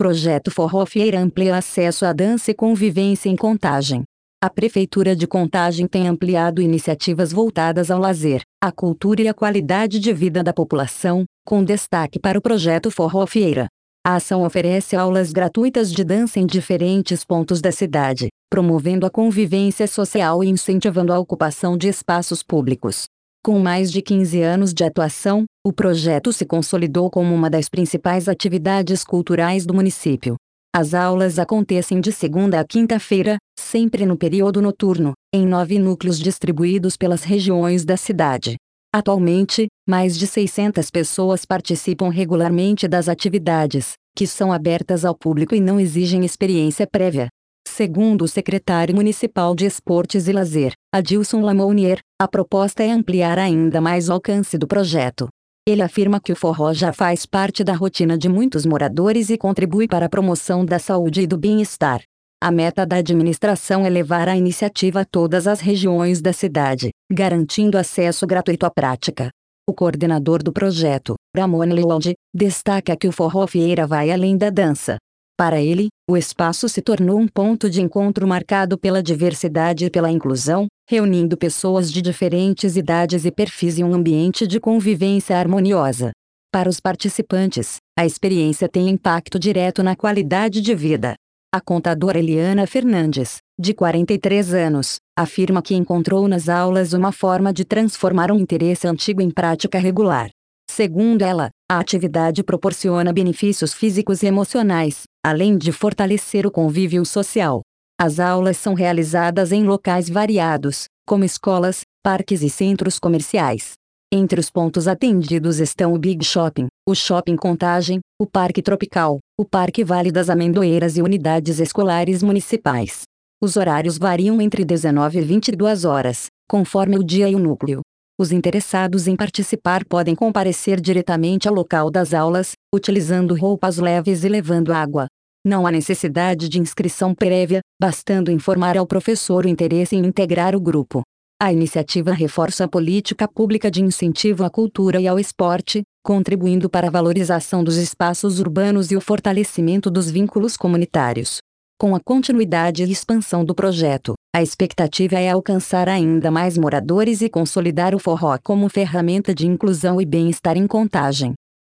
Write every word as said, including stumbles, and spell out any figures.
Projeto Forró-Feira amplia acesso à dança e convivência em Contagem. A Prefeitura de Contagem tem ampliado iniciativas voltadas ao lazer, à cultura e à qualidade de vida da população, com destaque para o projeto Forró-Feira. A ação oferece aulas gratuitas de dança em diferentes pontos da cidade, promovendo a convivência social e incentivando a ocupação de espaços públicos. Com mais de quinze anos de atuação, o projeto se consolidou como uma das principais atividades culturais do município. As aulas acontecem de segunda a quinta-feira, sempre no período noturno, em nove núcleos distribuídos pelas regiões da cidade. Atualmente, mais de seiscentas pessoas participam regularmente das atividades, que são abertas ao público e não exigem experiência prévia. Segundo o secretário municipal de Esportes e Lazer, Adilson Lamounier, a proposta é ampliar ainda mais o alcance do projeto. Ele afirma que o forró já faz parte da rotina de muitos moradores e contribui para a promoção da saúde e do bem-estar. A meta da administração é levar a iniciativa a todas as regiões da cidade, garantindo acesso gratuito à prática. O coordenador do projeto, Ramon Leoldi, destaca que o Forró-Feira vai além da dança. Para ele, o espaço se tornou um ponto de encontro marcado pela diversidade e pela inclusão, reunindo pessoas de diferentes idades e perfis em um ambiente de convivência harmoniosa. Para os participantes, a experiência tem impacto direto na qualidade de vida. A contadora Eliana Fernandes, de quarenta e três anos, afirma que encontrou nas aulas uma forma de transformar um interesse antigo em prática regular. Segundo ela, a atividade proporciona benefícios físicos e emocionais, além de fortalecer o convívio social. As aulas são realizadas em locais variados, como escolas, parques e centros comerciais. Entre os pontos atendidos estão o Big Shopping, o Shopping Contagem, o Parque Tropical, o Parque Vale das Amendoeiras e unidades escolares municipais. Os horários variam entre dezenove e vinte e duas horas, conforme o dia e o núcleo. Os interessados em participar podem comparecer diretamente ao local das aulas, utilizando roupas leves e levando água. Não há necessidade de inscrição prévia, bastando informar ao professor o interesse em integrar o grupo. A iniciativa reforça a política pública de incentivo à cultura e ao esporte, contribuindo para a valorização dos espaços urbanos e o fortalecimento dos vínculos comunitários. Com a continuidade e expansão do projeto, a expectativa é alcançar ainda mais moradores e consolidar o forró como ferramenta de inclusão e bem-estar em Contagem.